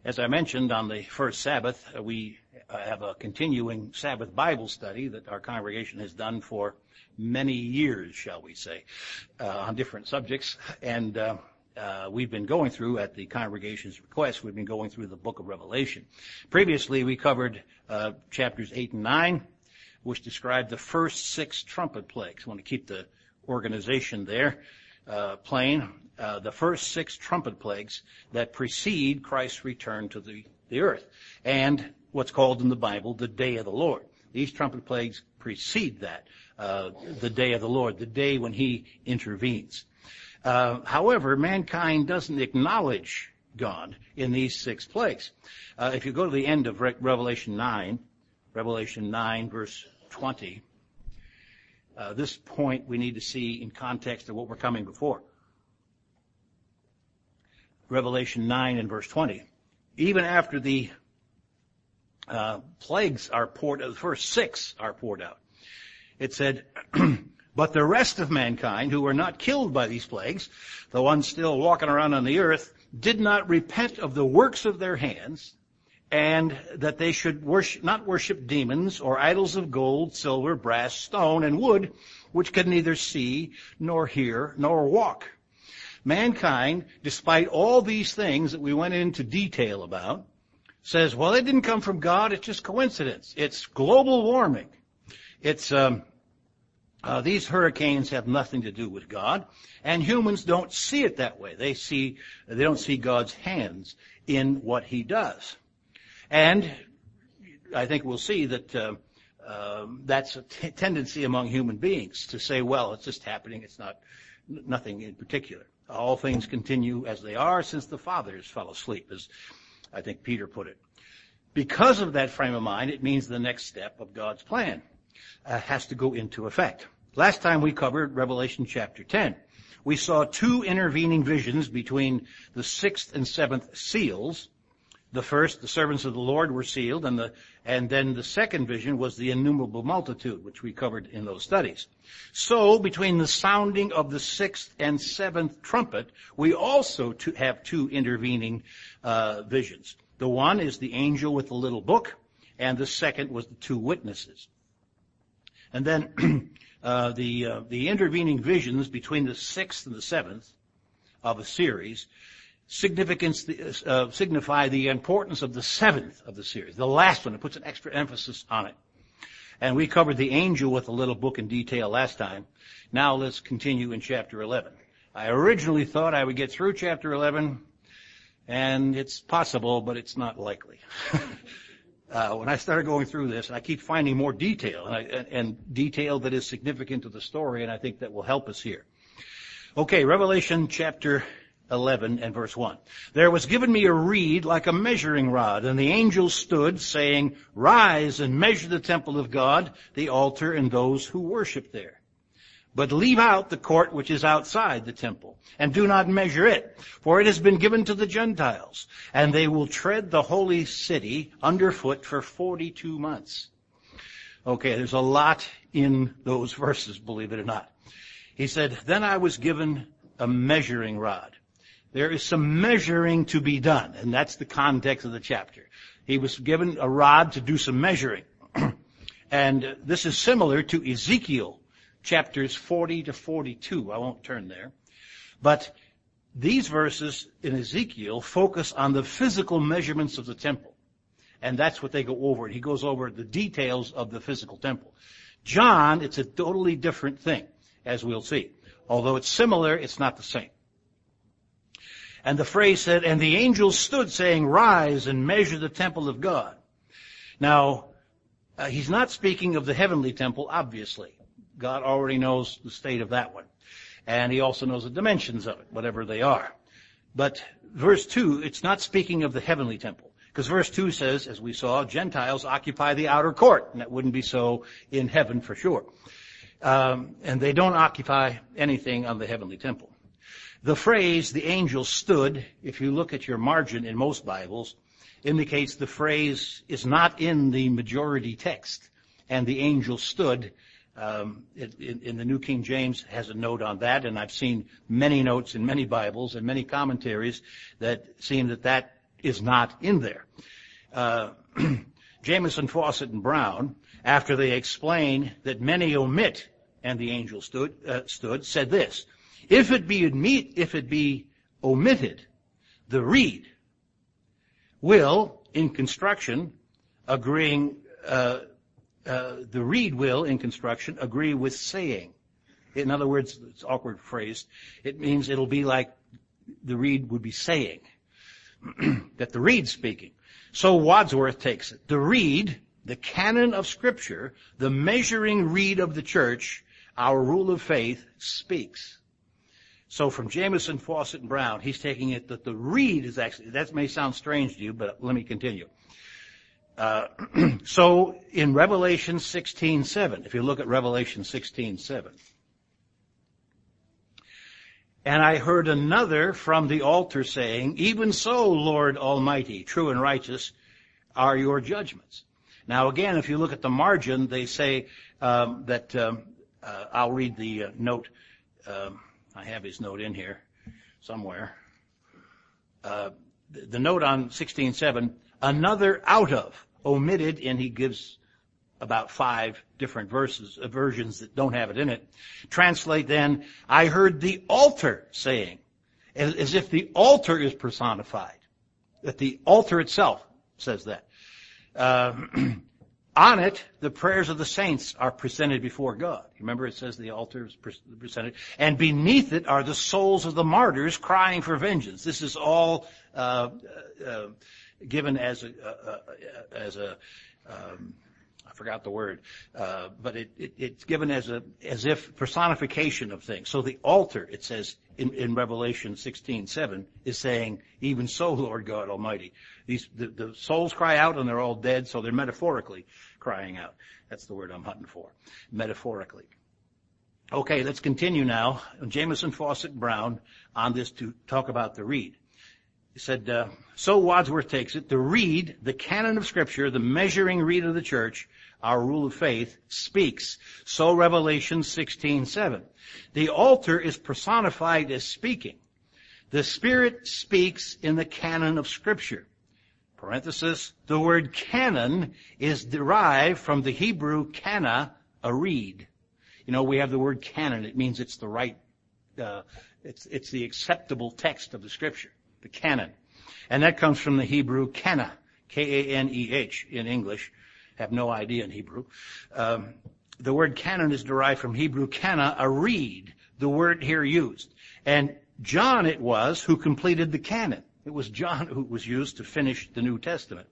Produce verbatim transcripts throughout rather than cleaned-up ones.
As I mentioned on the first Sabbath, uh, we uh, have a continuing Sabbath Bible study that our congregation has done for many years, shall we say, uh, on different subjects. And uh, uh, we've been going through, at the congregation's request, we've been going through the book of Revelation. Previously, we covered uh, chapters eight and nine, which describe the first six trumpet plagues. I want to keep the organization there uh, plain. Uh, the first six trumpet plagues that precede Christ's return to the, the earth, and what's called in the Bible the day of the Lord. These trumpet plagues precede that, uh, the day of the Lord, the day when he intervenes. Uh, however, mankind doesn't acknowledge God in these six plagues. Uh, if you go to the end of Re- Revelation nine, Revelation nine, verse twenty, uh, this point we need to see in context of what we're coming before. Revelation nine and verse twenty. Even after the uh, plagues are poured out, the first six are poured out, it said, but the rest of mankind who were not killed by these plagues, the ones still walking around on the earth, did not repent of the works of their hands, and that they should worship, not worship demons or idols of gold, silver, brass, stone, and wood, which could neither see nor hear nor walk. Mankind, despite all these things that we went into detail about, says, well, it didn't come from God, it's just coincidence. It's global warming. It's, um, uh, these hurricanes have nothing to do with God, and humans don't see it that way. They see, they don't see God's hands in what he does. And I think we'll see that, uh, uh, that's a t- tendency among human beings to say, well, it's just happening, it's not, n- nothing in particular. All things continue as they are since the fathers fell asleep, as I think Peter put it. Because of that frame of mind, it means the next step of God's plan uh, has to go into effect. Last time we covered Revelation chapter ten. We saw two intervening visions between the sixth and seventh seals. The first, the servants of the Lord were sealed, and the and then the second vision was the innumerable multitude, which we covered in those studies. So, between the sounding of the sixth and seventh trumpet, we also to have two intervening uh, visions. The one is the angel with the little book, and the second was the two witnesses. And then uh, the uh, the intervening visions between the sixth and the seventh of a series significance uh, signify the importance of the seventh of the series, the last one. It puts an extra emphasis on it. And we covered the angel with a little book in detail last time. Now let's continue in chapter eleven. I originally thought I would get through chapter eleven, and it's possible, but it's not likely. uh, when I started going through this, I keep finding more detail, and, I, and, and detail that is significant to the story, and I think that will help us here. Okay, Revelation chapter eleven and verse one. There was given me a reed like a measuring rod, and the angel stood, saying, rise and measure the temple of God, the altar, and those who worship there. But leave out the court which is outside the temple, and do not measure it, for it has been given to the Gentiles, and they will tread the holy city underfoot for forty-two months. Okay, there's a lot in those verses, believe it or not. He said, then I was given a measuring rod. There is some measuring to be done, and that's the context of the chapter. He was given a rod to do some measuring. And this is similar to Ezekiel, chapters forty to forty-two. I won't turn there. But these verses in Ezekiel focus on the physical measurements of the temple. And that's what they go over. He goes over the details of the physical temple. John, it's a totally different thing, as we'll see. Although it's similar, it's not the same. And the phrase said, and the angel stood saying, rise and measure the temple of God. Now, uh, he's not speaking of the heavenly temple, obviously. God already knows the state of that one. And he also knows the dimensions of it, whatever they are. But verse two, it's not speaking of the heavenly temple. Because verse two says, as we saw, Gentiles occupy the outer court. And that wouldn't be so in heaven for sure. Um, and they don't occupy anything on the heavenly temple. The phrase, the angel stood, if you look at your margin in most Bibles, indicates the phrase is not in the majority text. And the angel stood, um, in, in the New King James has a note on that, and I've seen many notes in many Bibles and many commentaries that seem that that is not in there. Uh, Jameson, Fawcett, and Brown, after they explain that many omit, and the angel stood, uh, stood, said this: if it be admit, if it be omitted, the reed will, in construction, agreeing, uh, uh, the reed will, in construction, agree with saying. In other words, it's awkward phrase. It means it'll be like the reed would be saying, that the reed's speaking. So Wadsworth takes it. The reed, the canon of Scripture, the measuring reed of the church, our rule of faith, speaks. So from Jameson, Fawcett, and Brown, he's taking it that the reed is actually, that may sound strange to you, but let me continue. Uh, so in Revelation sixteen seven, if you look at Revelation sixteen seven, and I heard another from the altar saying, even so, Lord Almighty, true and righteous are your judgments. Now again, if you look at the margin, they say um, that, um, uh, I'll read the uh, note. Um, I have his note in here somewhere. Uh, the, the note on sixteen seven, another out of, omitted, and he gives about five different verses, uh, versions that don't have it in it. Translate then, I heard the altar saying, as, as if the altar is personified, that the altar itself says that. Uh, on it, the prayers of the saints are presented before God. Remember, it says the altar is presented. And beneath it are the souls of the martyrs crying for vengeance. This is all uh, uh, given as a, uh, as a um, I forgot the word, uh, but it, it, it's given as a, as if personification of things. So the altar, it says in, in Revelation sixteen seven, is saying, even so, Lord God Almighty. These, the, the souls cry out and they're all dead, so they're metaphorically crying out. That's the word I'm hunting for. Metaphorically. Okay, let's continue now. Jameson, Fawcett, and Brown on this to talk about the reed. He said, uh, so Wadsworth takes it, the reed, the canon of Scripture, the measuring reed of the church, our rule of faith, speaks. So Revelation sixteen seven. The altar is personified as speaking. The Spirit speaks in the canon of Scripture. Parenthesis, the word canon is derived from the Hebrew kana, a reed. You know, we have the word canon. It means it's the right, uh, it's, it's the acceptable text of the Scripture. The canon. And that comes from the Hebrew kana, K A N E H in English. Have no idea in Hebrew. Um, the word canon is derived from Hebrew kana, a reed, the word here used. And John it was who completed the canon. It was John who was used to finish the New Testament.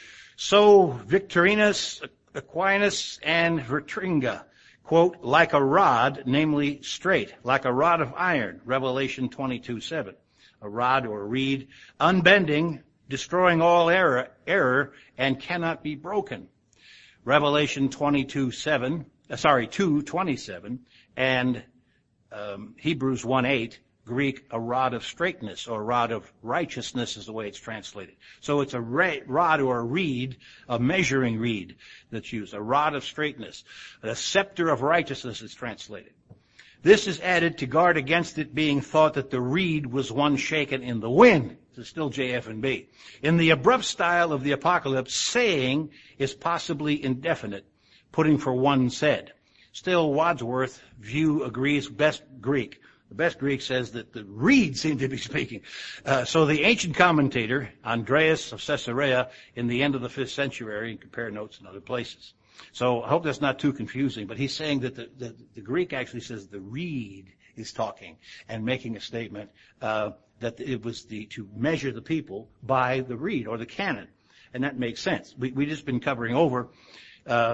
So Victorinus, Aquinas, and Vertringa, quote, like a rod, namely straight, like a rod of iron, Revelation twenty-two seven. A rod or a reed, unbending, destroying all error, error, and cannot be broken. Revelation twenty-two seven, uh, sorry, two twenty-seven, and um, Hebrews one eight, Greek, a rod of straightness or a rod of righteousness is the way it's translated. So it's a ra- rod or a reed, a measuring reed that's used, a rod of straightness. A scepter of righteousness is translated. This is added to guard against it being thought that the reed was one shaken in the wind. This is still J F and B. In the abrupt style of the Apocalypse, saying is possibly indefinite, putting for one said. Still, Wadsworth view agrees best Greek. The best Greek says that the reed seemed to be speaking. Uh, so the ancient commentator, Andreas of Caesarea, in the end of the fifth century, and compare notes in other places. So I hope that's not too confusing, but he's saying that the, the, the Greek actually says the reed is talking and making a statement uh, that it was the to measure the people by the reed or the canon, and that makes sense. We we just been covering over. Uh,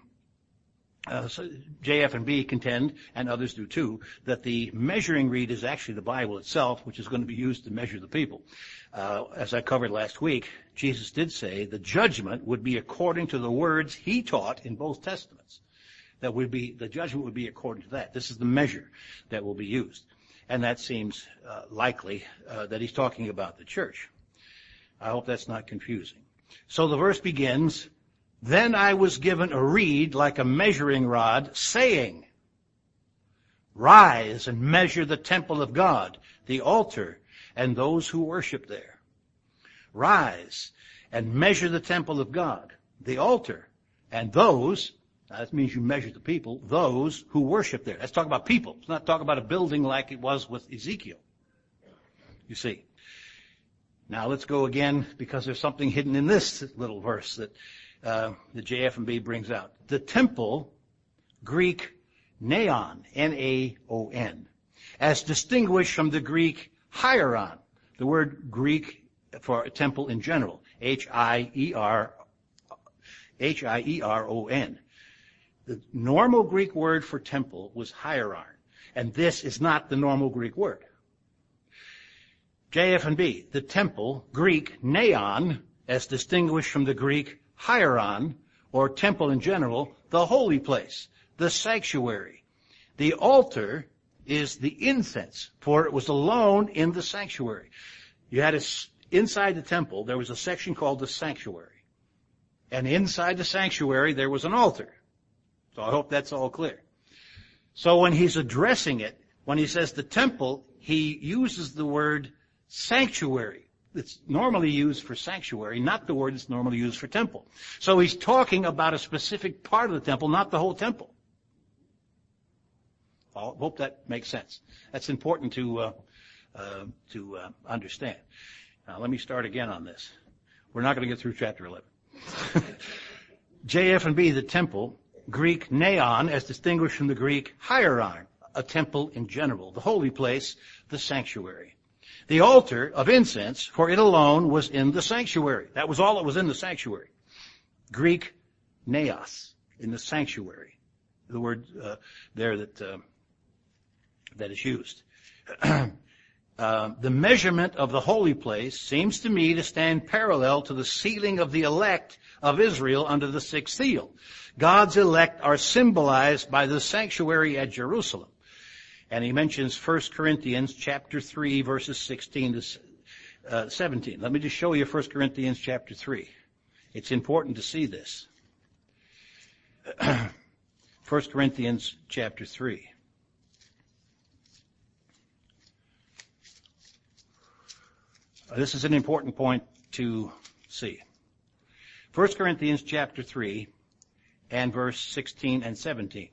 uh, so J F and B contend, and others do too, that the measuring reed is actually the Bible itself, which is going to be used to measure the people. Uh, as I covered last week, Jesus did say the judgment would be according to the words he taught in both testaments. That would be, the judgment would be according to that. This is the measure that will be used. And that seems uh, likely uh, that he's talking about the church. I hope that's not confusing. So the verse begins, then I was given a reed like a measuring rod, saying, rise and measure the temple of God, the altar, and those who worship there. rise and measure the temple of God, the altar, and those, now that means you measure the people, those who worship there. Let's talk about people. Let's not talk about a building like it was with Ezekiel. You see. Now let's go again, because there's something hidden in this little verse that uh, the J F M B brings out. The temple, Greek naon, N A O N, as distinguished from the Greek hieron, the word Greek for a temple in general, H I E R, H I E R O N. The normal Greek word for temple was hieron, and this is not the normal Greek word. J F and B, the temple, Greek naon, as distinguished from the Greek hieron, or temple in general, the holy place, the sanctuary. The altar is the incense, for it was alone in the sanctuary. You had a, inside the temple, there was a section called the sanctuary. And inside the sanctuary, there was an altar. So I hope that's all clear. So when he's addressing it, when he says the temple, he uses the word sanctuary. It's normally used for sanctuary, not the word that's normally used for temple. So he's talking about a specific part of the temple, not the whole temple. I hope that makes sense. That's important to uh, uh, to uh, understand. Now let me start again on this. We're not going to get through chapter eleven. J F and B, the temple, Greek naon, as distinguished from the Greek hieron, a temple in general, the holy place, the sanctuary. The altar of incense, for it alone was in the sanctuary. That was all that was in the sanctuary. Greek naos, in the sanctuary. The word uh, there that uh, that is used. Uh, the measurement of the holy place seems to me to stand parallel to the sealing of the elect of Israel under the sixth seal. God's elect are symbolized by the sanctuary at Jerusalem. And he mentions First Corinthians chapter three, verses sixteen to seventeen. Let me just show you First Corinthians chapter three. It's important to see this. First Corinthians chapter three. This is an important point to see. First Corinthians chapter three and verse sixteen and seventeen.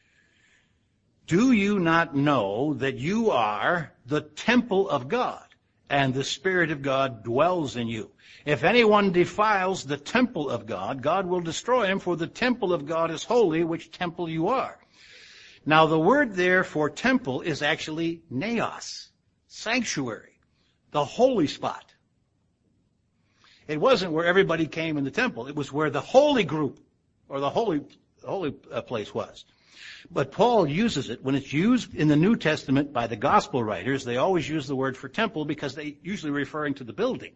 Do you not know that you are the temple of God, and the Spirit of God dwells in you? If anyone defiles the temple of God, God will destroy him, for the temple of God is holy, which temple you are. Now the word there for temple is actually naos, sanctuary, the holy spot. It wasn't where everybody came in the temple. It was where the holy group, or the holy, holy place was. But Paul uses it. When it's used in the New Testament by the gospel writers, they always use the word for temple because they usually referring to the building.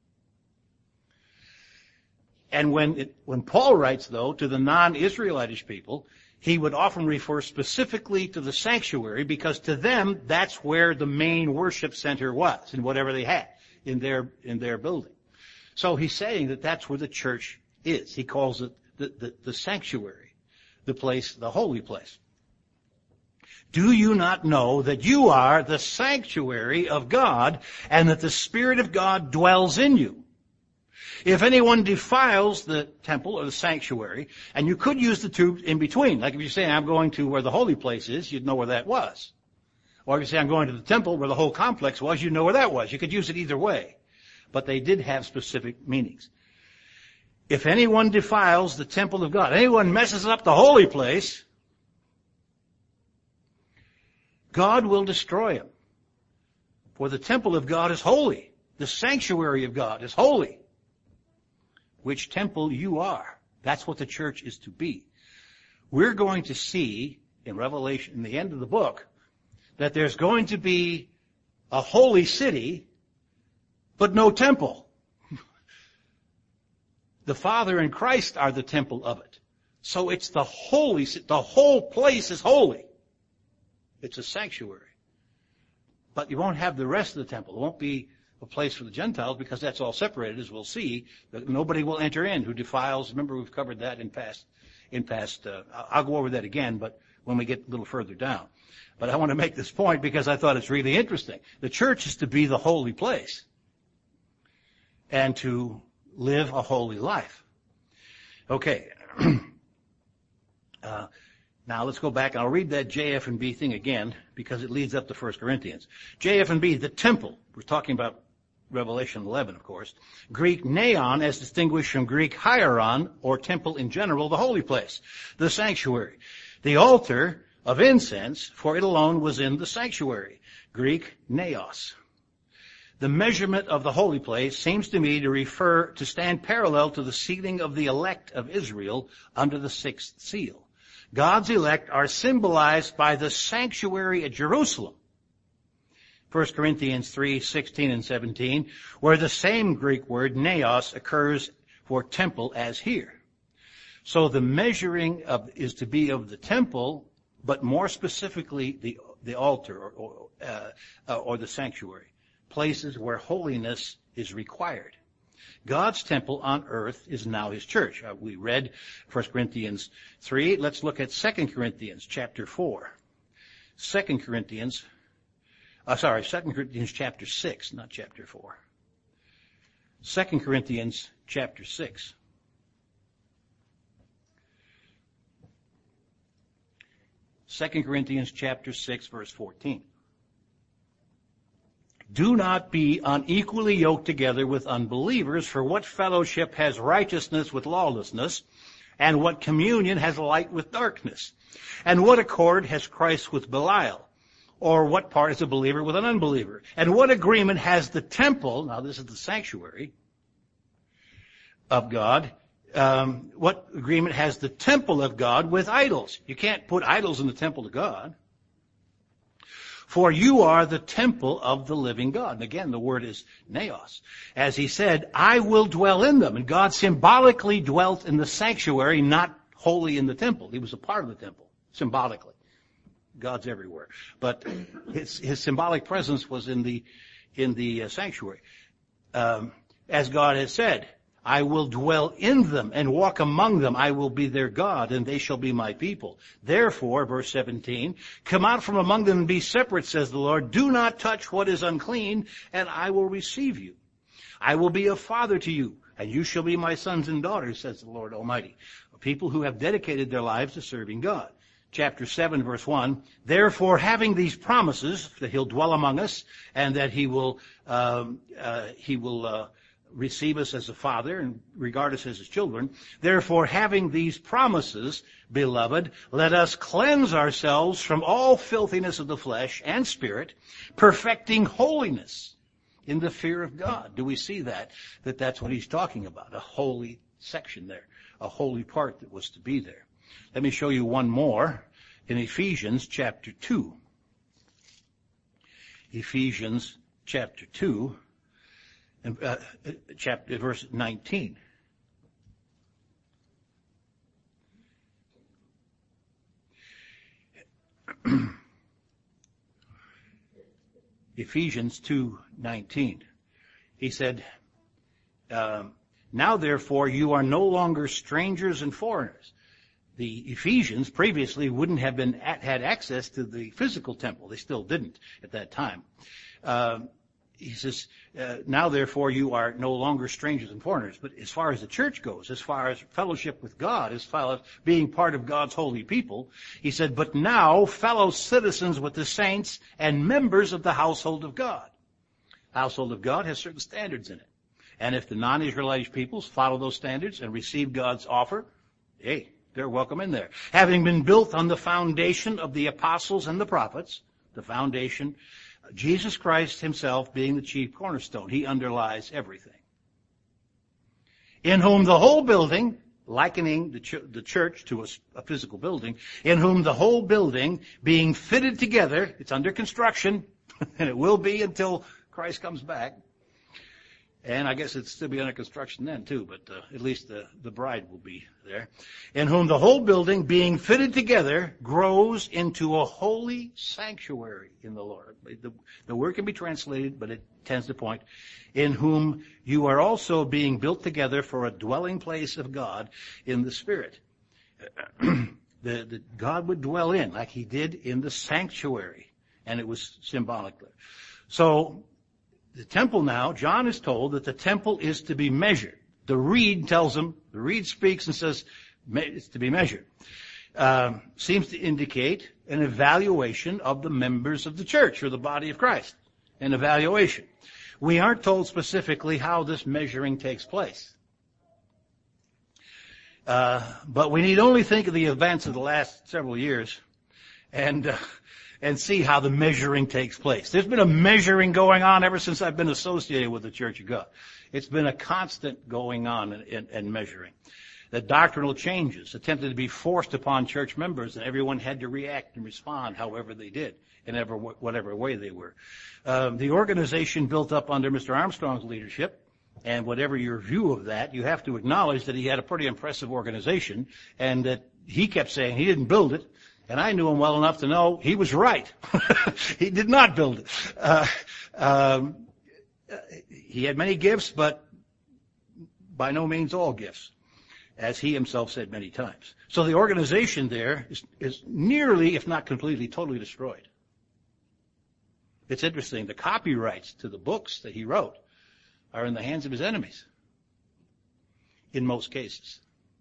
And when it, when Paul writes, though, to the non-Israelitish people, he would often refer specifically to the sanctuary because to them, that's where the main worship center was, in whatever they had in their, in their building. So he's saying that that's where the church is. He calls it the, the, the sanctuary, the place, the holy place. Do you not know that you are the sanctuary of God and that the Spirit of God dwells in you? If anyone defiles the temple or the sanctuary, and you could use the two in between, like if you say, I'm going to where the holy place is, you'd know where that was. Or if you say, I'm going to the temple where the whole complex was, you'd know where that was. You could use it either way. But they did have specific meanings. If anyone defiles the temple of God, anyone messes up the holy place, God will destroy him. For the temple of God is holy. The sanctuary of God is holy. Which temple you are. That's what the church is to be. We're going to see in Revelation, in the end of the book, that there's going to be a holy city, but no temple. The Father and Christ are the temple of it. So it's the holy, the whole place is holy. It's a sanctuary. But you won't have the rest of the temple. It won't be a place for the Gentiles because that's all separated, as we'll see. That nobody will enter in who defiles. Remember, we've covered that in past, in past, uh, I'll go over that again, but when we get a little further down. But I want to make this point because I thought it's really interesting. The church is to be the holy place. and to live a holy life. Okay. uh, now let's go back. I'll read that J F and B thing again because it leads up to First Corinthians. J F and B, the temple. We're talking about Revelation eleven, of course. Greek neon as distinguished from Greek hieron, or temple in general, the holy place, the sanctuary. The altar of incense, for it alone was in the sanctuary. Greek naos. The measurement of the holy place seems to me to refer to stand parallel to the sealing of the elect of Israel under the sixth seal. God's elect are symbolized by the sanctuary at Jerusalem. First Corinthians three, sixteen and seventeen, where the same Greek word naos occurs for temple as here. So the measuring of is to be of the temple, but more specifically the the altar or or, uh, or the sanctuary, places where holiness is required. God's temple on earth is now his church. Uh, we read First Corinthians three. Let's look at Second Corinthians chapter four. Second Corinthians, uh, sorry, Second Corinthians chapter six, not chapter four. Second Corinthians chapter six. Second Corinthians chapter six, verse fourteen. Do not be unequally yoked together with unbelievers, for what fellowship has righteousness with lawlessness, and what communion has light with darkness? And what accord has Christ with Belial? Or what part is a believer with an unbeliever? And what agreement has the temple, now this is the sanctuary of God, um, what agreement has the temple of God with idols? You can't put idols in the temple of God. For you are the temple of the living God. And again, the word is naos. As he said, I will dwell in them. And God symbolically dwelt in the sanctuary, not wholly in the temple. He was a part of the temple, symbolically. God's everywhere. But his, his symbolic presence was in the, in the uh, sanctuary. Um, as God has said, I will dwell in them and walk among them. I will be their God, and they shall be my people. Therefore, verse seventeen, come out from among them and be separate, says the Lord. Do not touch what is unclean, and I will receive you. I will be a father to you, and you shall be my sons and daughters, says the Lord Almighty. People who have dedicated their lives to serving God. Chapter seven, verse one, therefore, having these promises that he'll dwell among us and that he will, um, uh, he will, uh, receive us as a father and regard us as his children. Therefore, having these promises, beloved, let us cleanse ourselves from all filthiness of the flesh and spirit, perfecting holiness in the fear of God. Do we see that? That that's what he's talking about, a holy section there, a holy part that was to be there. Let me show you one more in Ephesians chapter two. Ephesians chapter two. In, uh, chapter verse nineteen. Ephesians two nineteen. He said, um, now therefore you are no longer strangers and foreigners. The Ephesians previously wouldn't have been at, had access to the physical temple. They still didn't at that time. Um, He says, uh, now therefore you are no longer strangers and foreigners. But as far as the church goes, as far as fellowship with God, as far as being part of God's holy people, he said, but now fellow citizens with the saints and members of the household of God. The household of God has certain standards in it. And if the non-Israelite peoples follow those standards and receive God's offer, hey, they're welcome in there. Having been built on the foundation of the apostles and the prophets, the foundation, Jesus Christ himself being the chief cornerstone. He underlies everything. In whom the whole building, likening the, ch- the church to a, a physical building, in whom the whole building being fitted together, it's under construction, and it will be until Christ comes back. And I guess it'll still be under construction then too, but uh, at least the, the bride will be there. In whom the whole building, being fitted together, grows into a holy sanctuary in the Lord. The, the word can be translated, but it tends to point. In whom you are also being built together for a dwelling place of God in the Spirit. the, the God would dwell in, like he did in the sanctuary, and it was symbolic. So, the temple now, John is told that the temple is to be measured. The reed tells him, the reed speaks and says it's to be measured. Um, seems to indicate an evaluation of the members of the church or the body of Christ. An evaluation. We aren't told specifically how this measuring takes place. Uh, but we need only think of the events of the last several years and uh, and see how the measuring takes place. There's been a measuring going on ever since I've been associated with the Church of God. It's been a constant going on and, and measuring. The doctrinal changes attempted to be forced upon church members, and everyone had to react and respond however they did, in ever, whatever way they were. Um, the organization built up under Mister Armstrong's leadership, and whatever your view of that, you have to acknowledge that he had a pretty impressive organization, and that he kept saying he didn't build it, and I knew him well enough to know he was right. He did not build it. Uh, um, he had many gifts, but by no means all gifts, as he himself said many times. So the organization there is, is nearly, if not completely, totally destroyed. It's interesting. The copyrights to the books that he wrote are in the hands of his enemies, in most cases.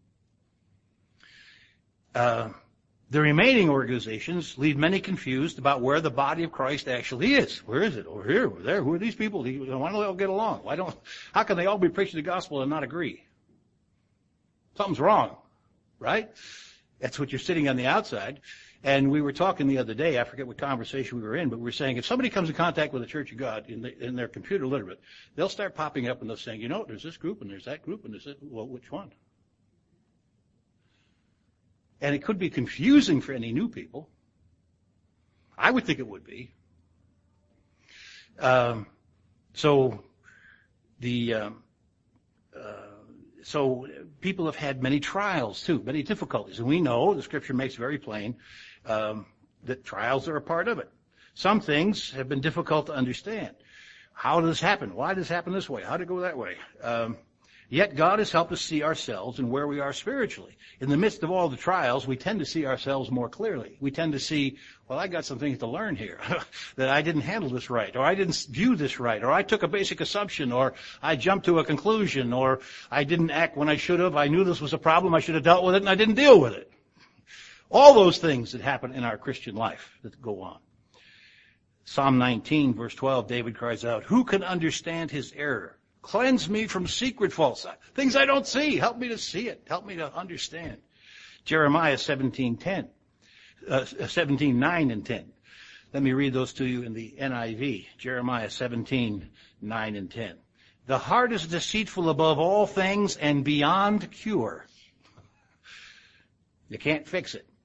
Uh, the remaining organizations leave many confused about where the body of Christ actually is. Where is it? Over here? Over there? Who are these people? Why don't they all get along? Why don't? How can they all be preaching the gospel and not agree? Something's wrong, right? That's what you're sitting on the outside. And we were talking the other day, I forget what conversation we were in, but we were saying if somebody comes in contact with the Church of God and, the, and they're computer literate, they'll start popping up and they'll saying, you know, there's this group and there's that group and there's this. Well, which one? And it could be confusing for any new people. I would think it would be. Um, so the um, uh, so people have had many trials too, many difficulties, and we know the Scripture makes very plain um, that trials are a part of it. Some things have been difficult to understand. How does this happen? Why does this happen this way? How did it go that way? Um, Yet God has helped us see ourselves and where we are spiritually. In the midst of all the trials, we tend to see ourselves more clearly. We tend to see, well, I got some things to learn here, that I didn't handle this right, or I didn't view this right, or I took a basic assumption, or I jumped to a conclusion, or I didn't act when I should have. I knew this was a problem. I should have dealt with it, and I didn't deal with it. All those things that happen in our Christian life that go on. Psalm nineteen, verse twelve, David cries out, who can understand his error? Cleanse me from secret faults. Things I don't see. Help me to see it. Help me to understand. Jeremiah seventeen ten, uh, seventeen nine and ten. Let me read those to you in the N I V. Jeremiah seventeen nine and ten. The heart is deceitful above all things and beyond cure. You can't fix it.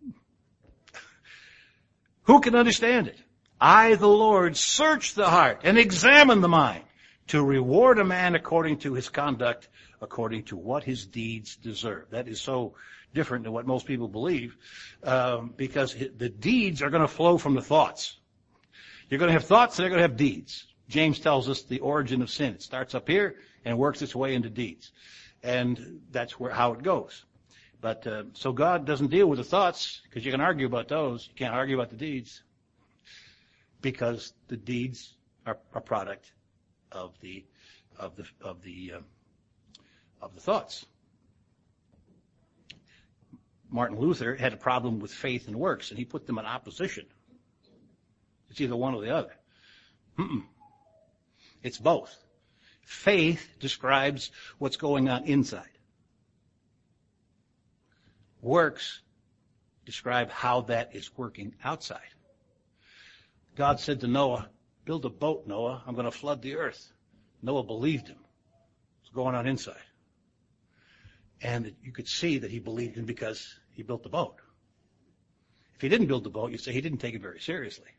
Who can understand it? I, the Lord, search the heart and examine the mind, to reward a man according to his conduct, according to what his deeds deserve. That is so different than what most people believe, um, because the deeds are going to flow from the thoughts. You're going to have thoughts and they're going to have deeds. James tells us the origin of sin. It starts up here and works its way into deeds. And that's where how it goes. But uh, so God doesn't deal with the thoughts, because you can argue about those. You can't argue about the deeds, because the deeds are a product of the of the of the uh, of the thoughts. Martin Luther had a problem with faith and works, and he put them in opposition. It's either one or the other. Mm-mm. It's both. Faith describes what's going on inside. Works describe how that is working outside. God said to Noah, build a boat, Noah. I'm going to flood the earth. Noah believed him. What's going on inside? And you could see that he believed him because he built the boat. If he didn't build the boat, you'd say he didn't take it very seriously.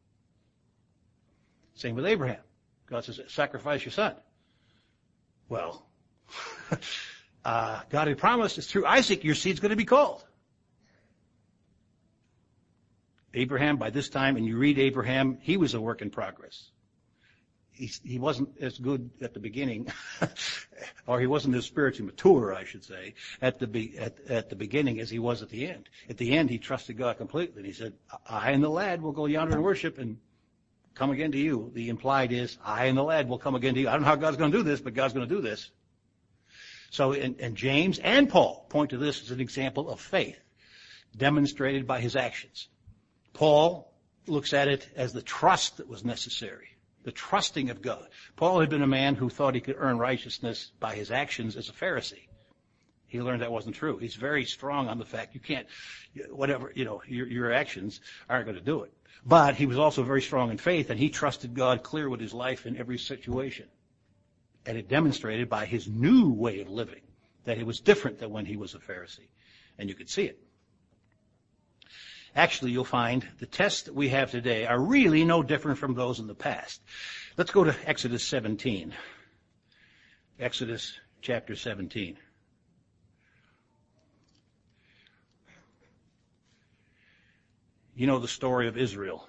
Same with Abraham. God says, sacrifice your son. Well, uh, God had promised it's through Isaac your seed's going to be called. Abraham, by this time, and you read Abraham, he was a work in progress. He, he wasn't as good at the beginning, or he wasn't as spiritually mature, I should say, at the be, at, at the beginning as he was at the end. At the end, he trusted God completely. And he said, I and the lad will go yonder and worship, and come again to you. The implied is, I and the lad will come again to you. I don't know how God's going to do this, but God's going to do this. So, and, and James and Paul point to this as an example of faith, demonstrated by his actions. Paul looks at it as the trust that was necessary, the trusting of God. Paul had been a man who thought he could earn righteousness by his actions as a Pharisee. He learned that wasn't true. He's very strong on the fact you can't, whatever, you know, your, your actions aren't going to do it. But he was also very strong in faith, and he trusted God clear with his life in every situation. And it demonstrated by his new way of living that it was different than when he was a Pharisee. And you could see it. Actually, you'll find the tests that we have today are really no different from those in the past. Let's go to Exodus seventeen. Exodus chapter seventeen. You know the story of Israel.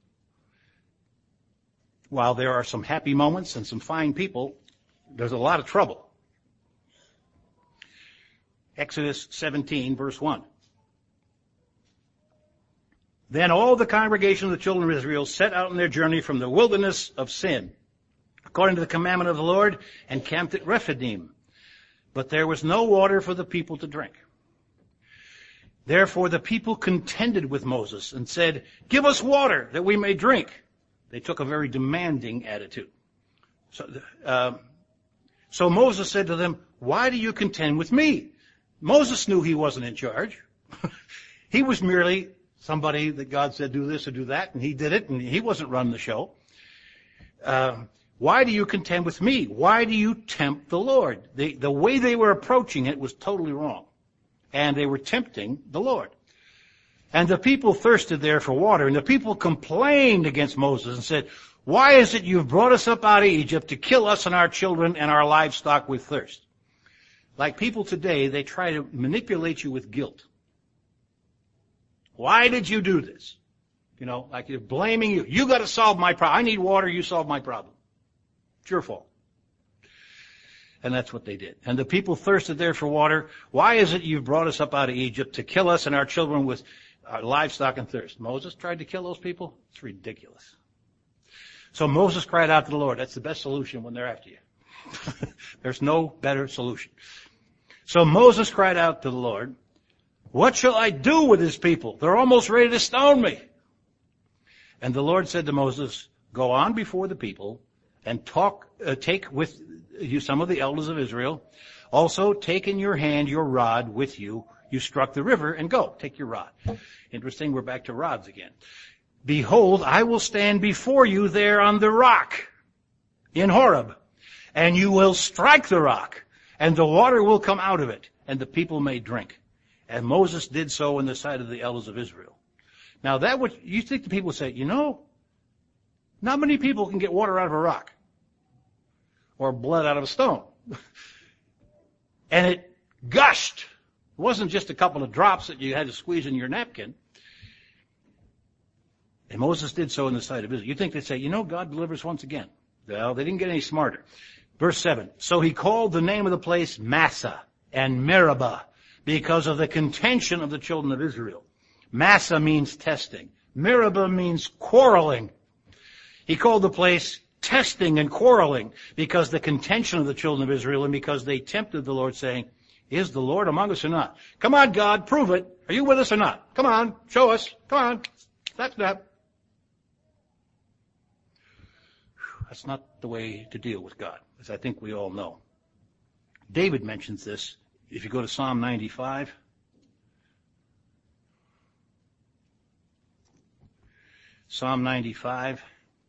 While there are some happy moments and some fine people, there's a lot of trouble. Exodus seventeen, verse one. Then all the congregation of the children of Israel set out on their journey from the wilderness of Sin, according to the commandment of the Lord, and camped at Rephidim. But there was no water for the people to drink. Therefore the people contended with Moses and said, "Give us water that we may drink." They took a very demanding attitude. So, uh, so Moses said to them, "Why do you contend with me?" Moses knew he wasn't in charge. He was merely somebody that God said do this or do that, and he did it, and he wasn't running the show. Uh, why do you contend with me? Why do you tempt the Lord? The, the way they were approaching it was totally wrong. And they were tempting the Lord. And the people thirsted there for water, and the people complained against Moses and said, "Why is it you've brought us up out of Egypt to kill us and our children and our livestock with thirst?" Like people today, they try to manipulate you with guilt. Why did you do this? You know, like they're blaming you. You got to solve my problem. I need water. You solve my problem. It's your fault. And that's what they did. And the people thirsted there for water. "Why is it you've brought us up out of Egypt to kill us and our children with our livestock and thirst?" Moses tried to kill those people? It's ridiculous. So Moses cried out to the Lord. That's the best solution when they're after you. There's no better solution. So Moses cried out to the Lord, "What shall I do with this people? They're almost ready to stone me." And the Lord said to Moses, "Go on before the people and talk, uh, take with you some of the elders of Israel. Also take in your hand your rod with you. You struck the river, and go. Take your rod." Interesting, we're back to rods again. "Behold, I will stand before you there on the rock in Horeb, and you will strike the rock, and the water will come out of it, and the people may drink." And Moses did so in the sight of the elders of Israel. Now that would, you think the people would say, you know, not many people can get water out of a rock or blood out of a stone. And it gushed. It wasn't just a couple of drops that you had to squeeze in your napkin. And Moses did so in the sight of Israel. You think they'd say, you know, God delivers once again. Well, they didn't get any smarter. Verse seven. "So he called the name of the place Massah and Meribah, because of the contention of the children of Israel." Massah means testing. Meribah means quarreling. He called the place testing and quarreling because the contention of the children of Israel, and because they tempted the Lord, saying, "Is the Lord among us or not? Come on, God, prove it. Are you with us or not? Come on, show us. Come on. That's that." That's not the way to deal with God, as I think we all know. David mentions this. If you go to Psalm ninety-five, Psalm ninety-five,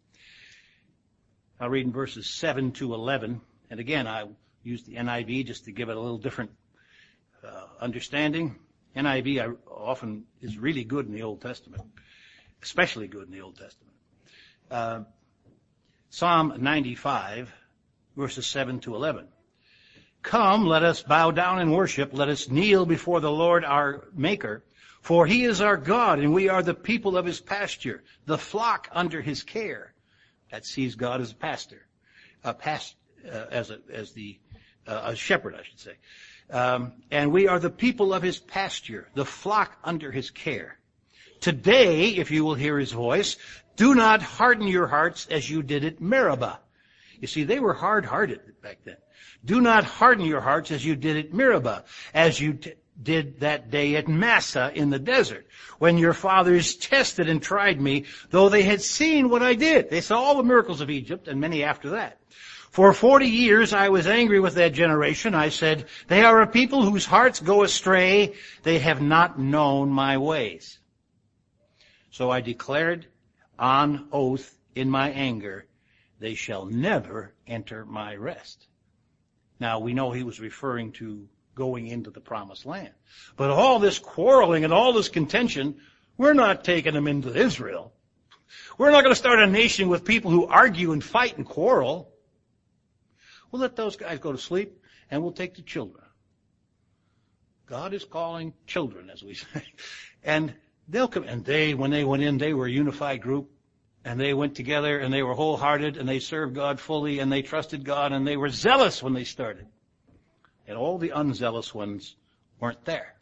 I'll read in verses seven to eleven. And again, I use the N I V just to give it a little different uh, understanding. N I V I, often is really good in the Old Testament, especially good in the Old Testament. Uh, Psalm ninety-five, verses seven to eleven. "Come, let us bow down and worship. Let us kneel before the Lord our Maker. For he is our God, and we are the people of his pasture, the flock under his care." That sees God as a pastor, a past, uh, as a, as the, uh, a shepherd, I should say. Um, and we are the people of his pasture, the flock under his care. today, if you will hear his voice, do not harden your hearts as you did at Meribah. You see, they were hard-hearted back then. Do not harden your hearts as you did at Meribah, as you t- did that day at Massah in the desert, when your fathers tested and tried me, though they had seen what I did. They saw all the miracles of Egypt and many after that. For forty years I was angry with that generation. I said, they are a people whose hearts go astray. They have not known my ways. So I declared on oath in my anger, they shall never enter my rest. Now we know he was referring to going into the promised land. But all this quarreling and all this contention, we're not taking them into Israel. We're not going to start a nation with people who argue and fight and quarrel. We'll let those guys go to sleep, and we'll take the children. God is calling children, as we say. And they'll come, and they, when they went in, they were a unified group, and they went together, and they were wholehearted, and they served God fully, and they trusted God, and they were zealous when they started. And all the unzealous ones weren't there.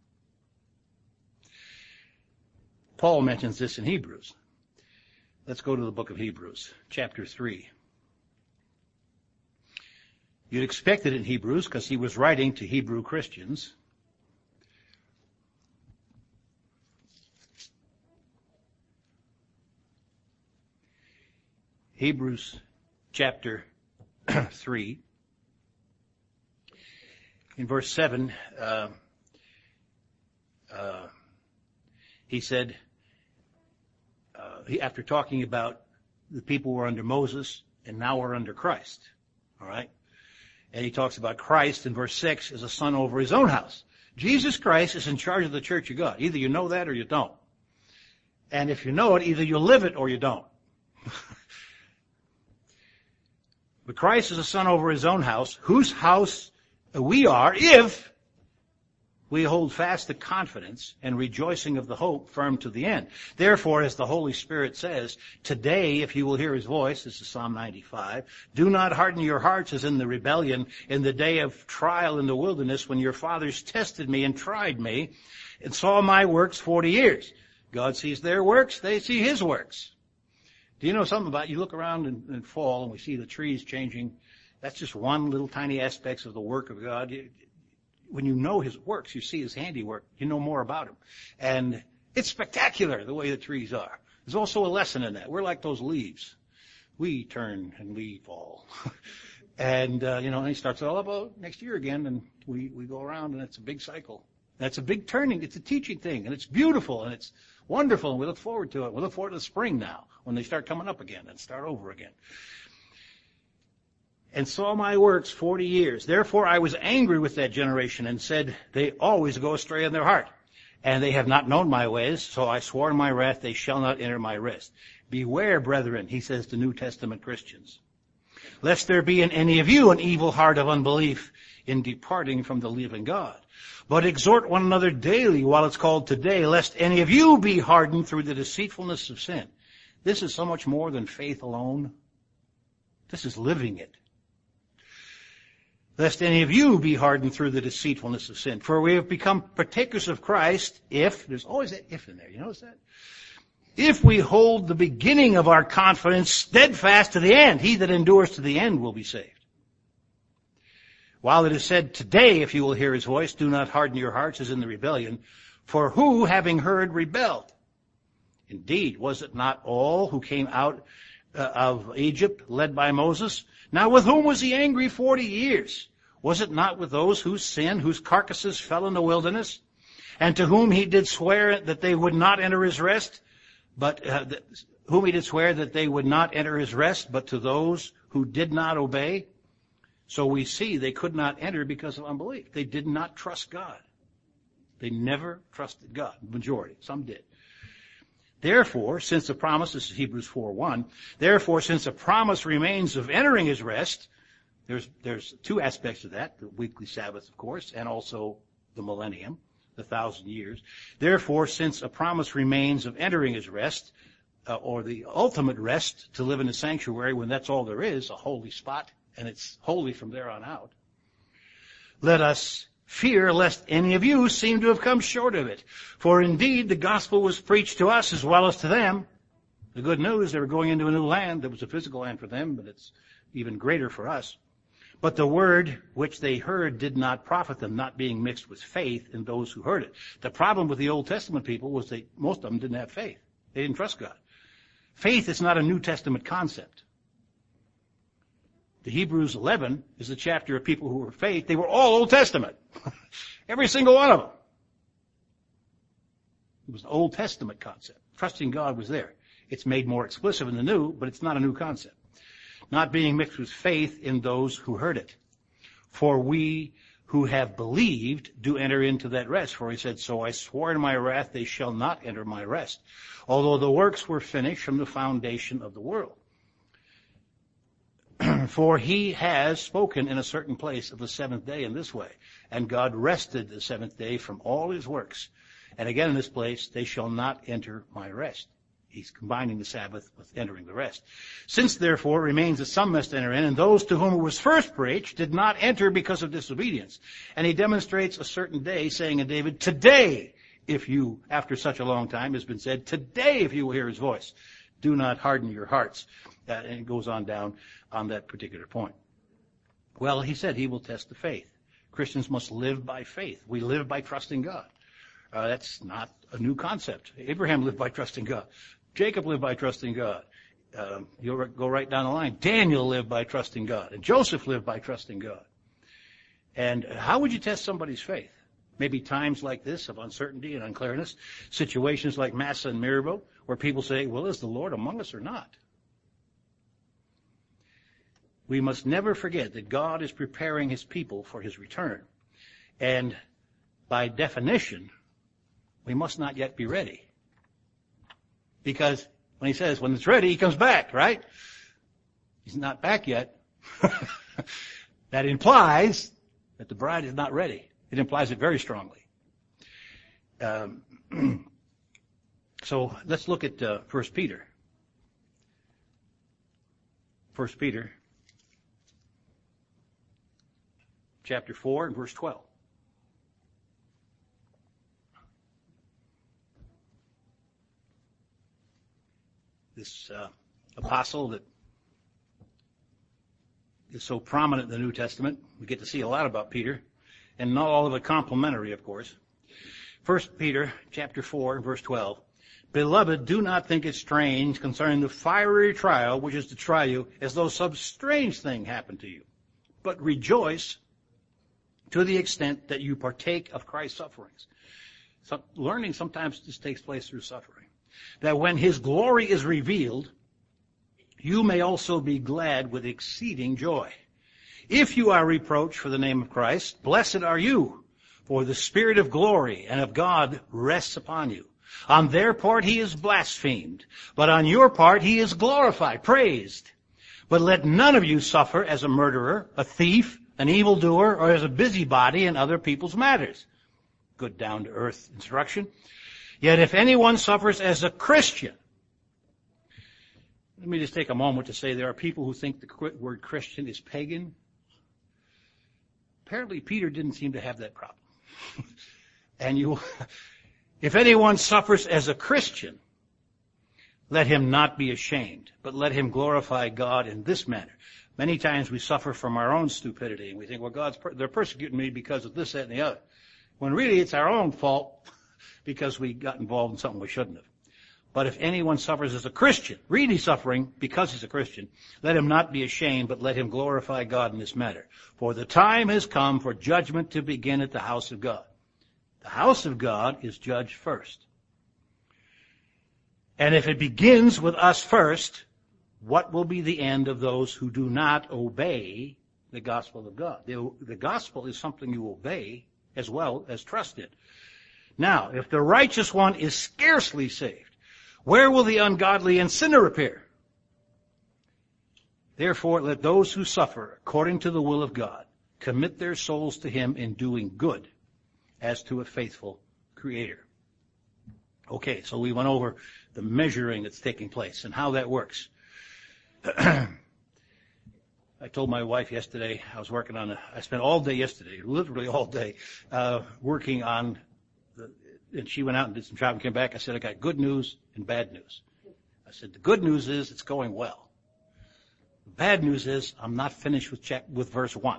Paul mentions this in Hebrews. Let's go to the book of Hebrews, chapter three. You'd expect it in Hebrews because he was writing to Hebrew Christians. Hebrews chapter three. In verse seven, uh, uh, he said, uh, he, after talking about the people who were under Moses and now we're under Christ, all right? And he talks about Christ in verse six as a son over his own house. Jesus Christ is in charge of the church of God. Either you know that or you don't. And if you know it, either you live it or you don't. But Christ is a son over his own house, whose house we are if we hold fast the confidence and rejoicing of the hope firm to the end. Therefore, as the Holy Spirit says, today, if you will hear his voice, this is Psalm ninety-five, do not harden your hearts as in the rebellion in the day of trial in the wilderness when your fathers tested me and tried me and saw my works forty years. God sees their works, they see his works. Do you know something about, you look around in, in fall and we see the trees changing. That's just one little tiny aspect of the work of God. You, when you know his works, you see his handiwork, you know more about him. And it's spectacular the way the trees are. There's also a lesson in that. We're like those leaves. We turn and we fall. and, uh, you know, and he starts all about next year again, and we, we go around, and it's a big cycle. That's a big turning. It's a teaching thing, and it's beautiful, and it's wonderful, and we look forward to it. We look forward to the spring now, when they start coming up again and start over again. And saw my works forty years. Therefore I was angry with that generation and said, they always go astray in their heart. And they have not known my ways, so I swore in my wrath, they shall not enter my rest. Beware, brethren, he says to New Testament Christians, lest there be in any of you an evil heart of unbelief in departing from the living God. But exhort one another daily while it's called today, lest any of you be hardened through the deceitfulness of sin. This is so much more than faith alone. This is living it. Lest any of you be hardened through the deceitfulness of sin. For we have become partakers of Christ if, there's always that if in there, you notice that? If we hold the beginning of our confidence steadfast to the end, he that endures to the end will be saved. While it is said, today, if you will hear his voice, do not harden your hearts as in the rebellion. For who, having heard, rebelled? Indeed, was it not all who came out uh, of Egypt, led by Moses? Now with whom was he angry forty years? Was it not with those whose sin, whose carcasses fell in the wilderness? And to whom he did swear that they would not enter his rest, but uh, th- whom he did swear that they would not enter his rest, but to those who did not obey? So we see they could not enter because of unbelief. They did not trust God. They never trusted God. Majority. Some did. Therefore, since the promise, this is Hebrews four one, therefore, since the promise remains of entering his rest, there's, there's two aspects of that, the weekly Sabbath, of course, and also the millennium, the thousand years. Therefore, since a promise remains of entering his rest, uh, or the ultimate rest to live in a sanctuary when that's all there is, a holy spot, and it's holy from there on out, let us fear lest any of you seem to have come short of it. For indeed the gospel was preached to us as well as to them. The good news, they were going into a new land. That was a physical land for them, but it's even greater for us. But the word which they heard did not profit them, not being mixed with faith in those who heard it. The problem with the Old Testament people was that most of them didn't have faith. They didn't trust God. Faith is not a New Testament concept. The Hebrews eleven is a chapter of people who were faith. They were all Old Testament. Every single one of them. It was an Old Testament concept. Trusting God was there. It's made more explicit in the New, but it's not a new concept. Not being mixed with faith in those who heard it. For we who have believed do enter into that rest. For he said, so I swore in my wrath, they shall not enter my rest, although the works were finished from the foundation of the world. For he has spoken in a certain place of the seventh day in this way, and God rested the seventh day from all his works. And again in this place, they shall not enter my rest. He's combining the Sabbath with entering the rest. Since therefore it remains that some must enter in, and those to whom it was first preached did not enter because of disobedience. And he demonstrates a certain day, saying in David, today, if you, after such a long time has been said, today if you will hear his voice, do not harden your hearts. Uh, and it goes on down on that particular point. Well, he said he will test the faith. Christians must live by faith. We live by trusting God. Uh, that's not a new concept. Abraham lived by trusting God. Jacob lived by trusting God. Uh, you'll go right down the line. Daniel lived by trusting God. And Joseph lived by trusting God. And how would you test somebody's faith? Maybe times like this of uncertainty and unclearness, situations like Massa and Mirabeau, where people say, well, is the Lord among us or not? We must never forget that God is preparing his people for his return. And by definition, we must not yet be ready. Because when he says, when it's ready, he comes back, right? He's not back yet. That implies that the bride is not ready. It implies it very strongly. Um, so let's look at uh, First Peter. First Peter, chapter four and verse twelve. This uh, apostle that is so prominent in the New Testament. We get to see a lot about Peter, and not all of it complimentary, of course. First Peter chapter four, verse twelve. Beloved, do not think it strange concerning the fiery trial which is to try you, as though some strange thing happened to you. But rejoice to the extent that you partake of Christ's sufferings. So learning sometimes just takes place through suffering. That when his glory is revealed, you may also be glad with exceeding joy. If you are reproached for the name of Christ, blessed are you, for the Spirit of glory and of God rests upon you. On their part he is blasphemed, but on your part he is glorified, praised. But let none of you suffer as a murderer, a thief, an evildoer, or as a busybody in other people's matters. Good down-to-earth instruction. Yet if anyone suffers as a Christian, let me just take a moment to say there are people who think the word Christian is pagan. Apparently Peter didn't seem to have that problem. And you, if anyone suffers as a Christian, let him not be ashamed, but let him glorify God in this manner. Many times we suffer from our own stupidity, and we think, well, God's per- they're persecuting me because of this, that, and the other. When really it's our own fault because we got involved in something we shouldn't have. But if anyone suffers as a Christian, really suffering because he's a Christian, let him not be ashamed, but let him glorify God in this matter. For the time has come for judgment to begin at the house of God. The house of God is judged first. And if it begins with us first, what will be the end of those who do not obey the gospel of God? The, the gospel is something you obey as well as trust in. Now, if the righteous one is scarcely saved, where will the ungodly and sinner appear? Therefore, let those who suffer according to the will of God commit their souls to him in doing good as to a faithful Creator. Okay, so we went over the measuring that's taking place and how that works. I told my wife yesterday, I was working on a, I spent all day yesterday, literally all day, uh, working on, the, and she went out and did some shopping, came back. I said, I got good news and bad news. I said, the good news is it's going well. The bad news is I'm not finished with check, with verse one.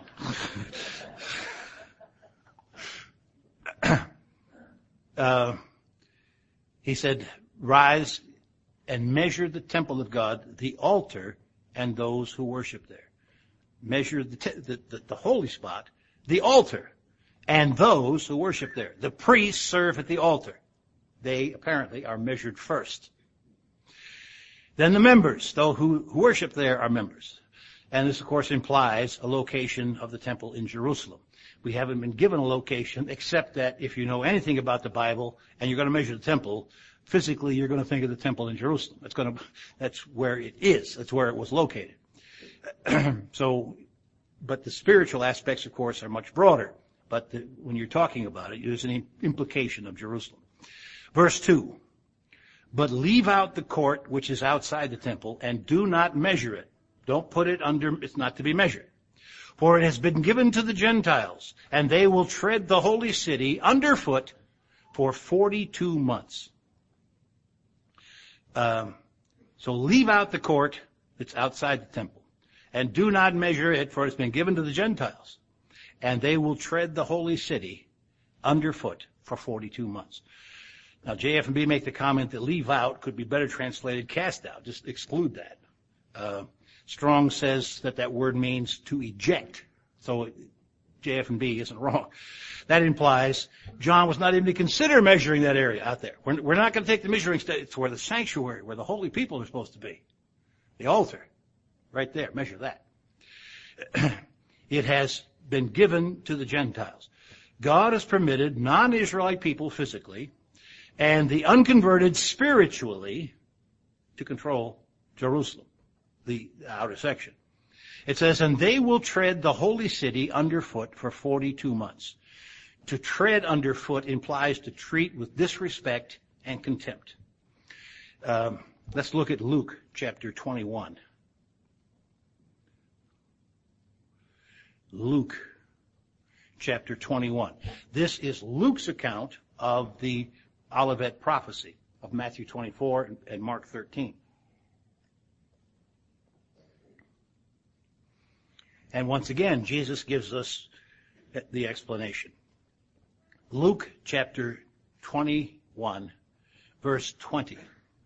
uh, he said, rise and measure the temple of God, the altar, and those who worship there. Measure the, te- the, the, the holy spot, the altar, and those who worship there. The priests serve at the altar. They apparently are measured first. Then the members, those who, who worship there, are members. And this, of course, implies a location of the temple in Jerusalem. We haven't been given a location, except that if you know anything about the Bible and you're going to measure the temple, physically you're going to think of the temple in Jerusalem. That's going to, that's where it is. That's where it was located. So, but the spiritual aspects, of course, are much broader. But the, when you're talking about it, there's an implication of Jerusalem. Verse two. But leave out the court which is outside the temple, and do not measure it. Don't put it under, it's not to be measured. For it has been given to the Gentiles, and they will tread the holy city underfoot for forty-two months. Um, so leave out the court that's outside the temple, and do not measure it, for it's been given to the Gentiles, and they will tread the holy city underfoot for forty-two months. Now, J F and B make the comment that leave out could be better translated cast out. Just exclude that. Uh, Strong says that that word means to eject. So J F and B isn't wrong. That implies John was not even to consider measuring that area out there. We're, we're not going to take the measuring stick. It's where the sanctuary, where the holy people are supposed to be. The altar. Right there. Measure that. It has been given to the Gentiles. God has permitted non-Israelite people physically and the unconverted spiritually to control Jerusalem, the outer section. It says, and they will tread the holy city underfoot for forty-two months. To tread underfoot implies to treat with disrespect and contempt. Um, let's look at Luke chapter twenty-one. Luke chapter twenty-one. This is Luke's account of the Olivet prophecy of Matthew twenty-four and Mark thirteen. And once again, Jesus gives us the explanation. Luke chapter twenty-one, verse twenty.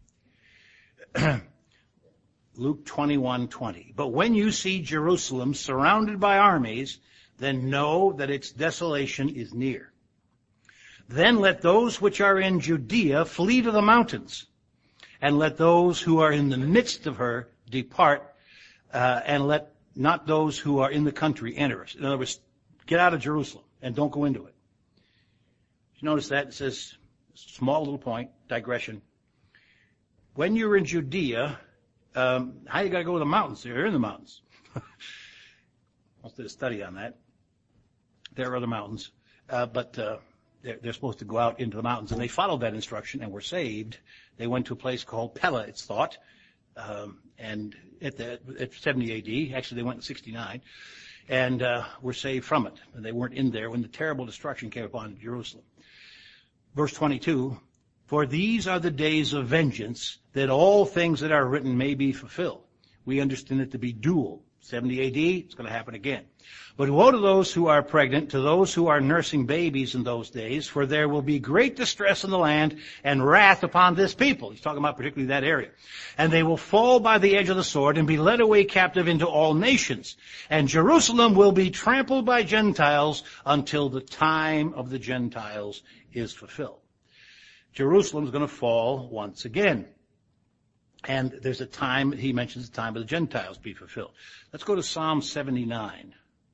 Luke twenty-one twenty. But when you see Jerusalem surrounded by armies, then know that its desolation is near. Then let those which are in Judea flee to the mountains, and let those who are in the midst of her depart, uh, and let not those who are in the country enter us. In other words, get out of Jerusalem and don't go into it. You notice that? It says, small little point, digression. When you're in Judea, um, how you got to go to the mountains? You're in the mountains. I did a study on that. There are other mountains, uh, but uh, they're, they're supposed to go out into the mountains, and they followed that instruction and were saved. They went to a place called Pella, it's thought, um, and at, the, at seventy A D, actually they went in sixty-nine, and uh, were saved from it. And they weren't in there when the terrible destruction came upon Jerusalem. Verse twenty-two, for these are the days of vengeance, that all things that are written may be fulfilled. We understand it to be dual. seventy A D, it's going to happen again. But woe to those who are pregnant, to those who are nursing babies in those days, for there will be great distress in the land and wrath upon this people. He's talking about particularly that area. And they will fall by the edge of the sword and be led away captive into all nations. And Jerusalem will be trampled by Gentiles until the time of the Gentiles is fulfilled. Jerusalem is going to fall once again. And there's a time, he mentions the time of the Gentiles be fulfilled. Let's go to Psalm seventy-nine.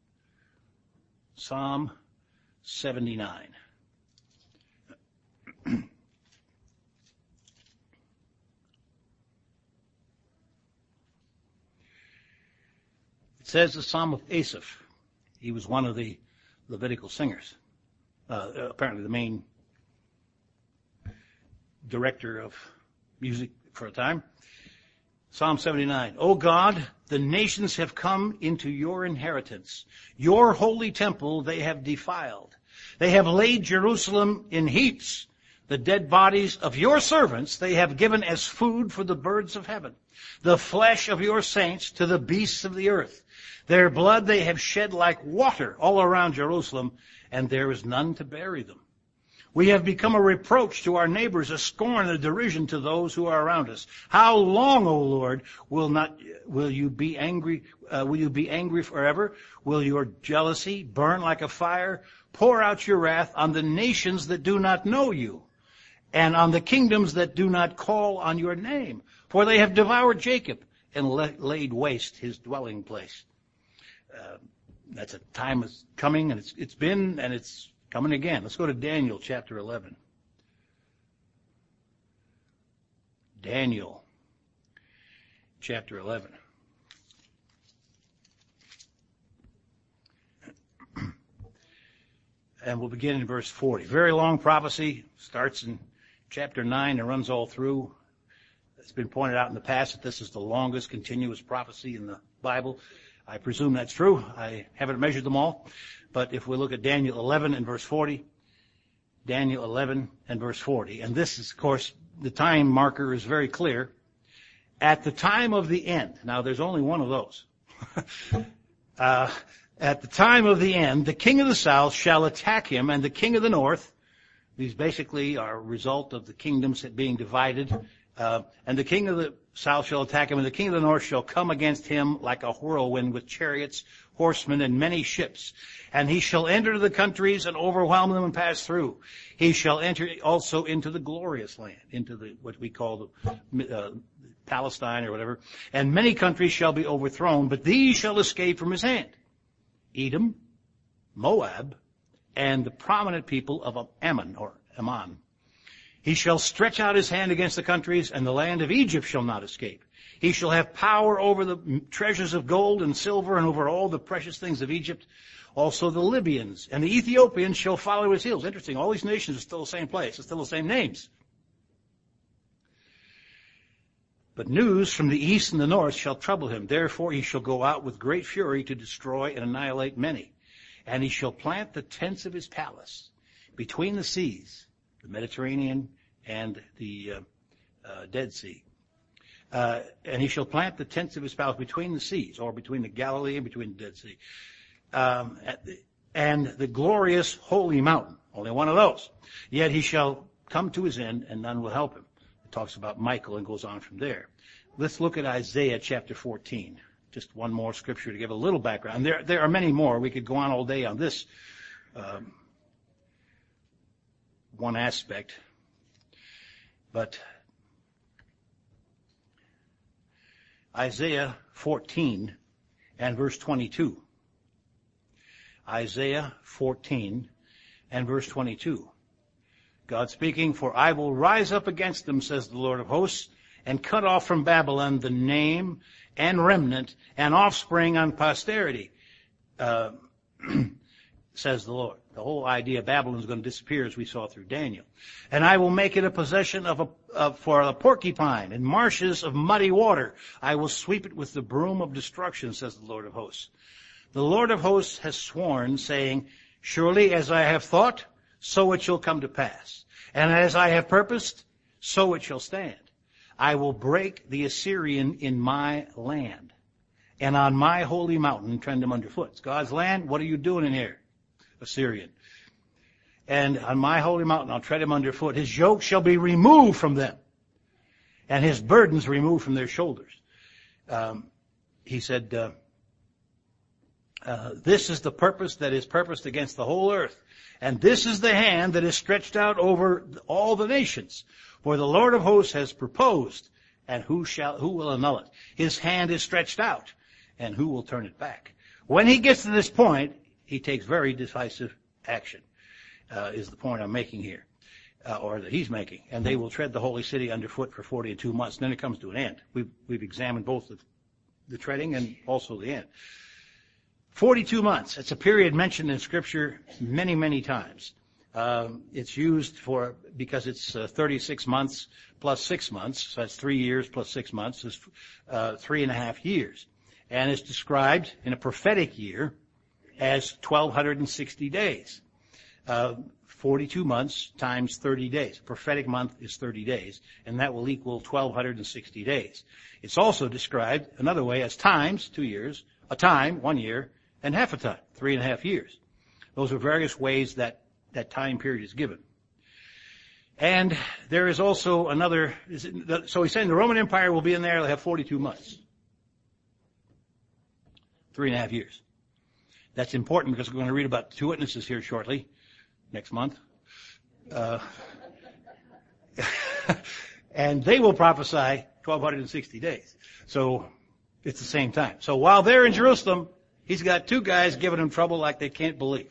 Psalm seventy-nine. It says the Psalm of Asaph. He was one of the Levitical singers. Uh, apparently the main director of music for a time. Psalm seventy-nine. O God, the nations have come into your inheritance. Your holy temple they have defiled. They have laid Jerusalem in heaps. The dead bodies of your servants they have given as food for the birds of heaven. The flesh of your saints to the beasts of the earth. Their blood they have shed like water all around Jerusalem, and there is none to bury them. We have become a reproach to our neighbors, a scorn and a derision to those who are around us. How long, O Lord, will not will you be angry? Uh, will you be angry forever? Will your jealousy burn like a fire? Pour out your wrath on the nations that do not know you, and on the kingdoms that do not call on your name. For they have devoured Jacob and la- laid waste his dwelling place. Uh, that's a time is coming, and it's it's been, and it's coming again. Let's go to Daniel chapter eleven. Daniel chapter eleven. And we'll begin in verse forty. Very long prophecy. Starts in chapter nine and runs all through. It's been pointed out in the past that this is the longest continuous prophecy in the Bible. I presume that's true. I haven't measured them all. But if we look at Daniel eleven and verse forty, Daniel eleven and verse forty, and this is, of course, the time marker is very clear. At the time of the end, now there's only one of those. uh, at the time of the end, the king of the south shall attack him, and the king of the north. These basically are a result of the kingdoms being divided. Uh, and the king of the south shall attack him, and the king of the north shall come against him like a whirlwind with chariots, horsemen, and many ships. And he shall enter the countries and overwhelm them and pass through. He shall enter also into the glorious land, into the what we call the uh, Palestine or whatever. And many countries shall be overthrown, but these shall escape from his hand. Edom, Moab, and the prominent people of Ammon or Ammon. He shall stretch out his hand against the countries, and the land of Egypt shall not escape. He shall have power over the treasures of gold and silver and over all the precious things of Egypt. Also the Libyans and the Ethiopians shall follow his heels. Interesting, all these nations are still the same place. It's still the same names. But news from the east and the north shall trouble him. Therefore he shall go out with great fury to destroy and annihilate many. And he shall plant the tents of his palace between the seas, the Mediterranean and the uh, uh, Dead Sea. Uh, and he shall plant the tents of his palace between the seas, or between the Galilee and between the Dead Sea. Um, the, and the glorious holy mountain, only one of those. Yet he shall come to his end, and none will help him. It talks about Michael and goes on from there. Let's look at Isaiah chapter fourteen. Just one more scripture to give a little background. There, there are many more. We could go on all day on this um, one aspect. But Isaiah fourteen and verse twenty-two. Isaiah fourteen and verse twenty-two. God speaking, for I will rise up against them, says the Lord of hosts, and cut off from Babylon the name and remnant and offspring on posterity, uh, says the Lord. The whole idea of Babylon is going to disappear, as we saw through Daniel. And I will make it a possession of a, of, for a porcupine and marshes of muddy water. I will sweep it with the broom of destruction, says the Lord of hosts. The Lord of hosts has sworn, saying, surely as I have thought, so it shall come to pass. And as I have purposed, so it shall stand. I will break the Assyrian in my land, and on my holy mountain tread him underfoot. It's God's land. What are you doing in here, Assyrian? And on my holy mountain I'll tread him underfoot. His yoke shall be removed from them, and his burdens removed from their shoulders. Um, he said, uh, uh, this is the purpose that is purposed against the whole earth. And this is the hand that is stretched out over all the nations. For the Lord of hosts has proposed, and who shall, who will annul it? His hand is stretched out, and who will turn it back? When he gets to this point, he takes very decisive action, uh, is the point I'm making here, uh, or that he's making. And they will tread the holy city underfoot for forty and two months. And then it comes to an end. We've, we've examined both the, the treading and also the end. forty-two months. It's a period mentioned in Scripture many, many times. Um, it's used for, because it's uh, thirty-six months plus six months, so that's three years plus six months, is uh, three and a half years. And it's described in a prophetic year as twelve sixty days. Uh, forty-two months times thirty days. A prophetic month is thirty days, and that will equal twelve sixty days. It's also described another way as times, two years, a time, one year, and half a time, three and a half years. Those are various ways that that time period is given. And there is also another, so he's saying the Roman Empire will be in there, they'll have forty-two months. Three and a half years. That's important because we're going to read about two witnesses here shortly, next month. Uh, and they will prophesy twelve sixty days. So it's the same time. So while they're in Jerusalem, he's got two guys giving him trouble like they can't believe.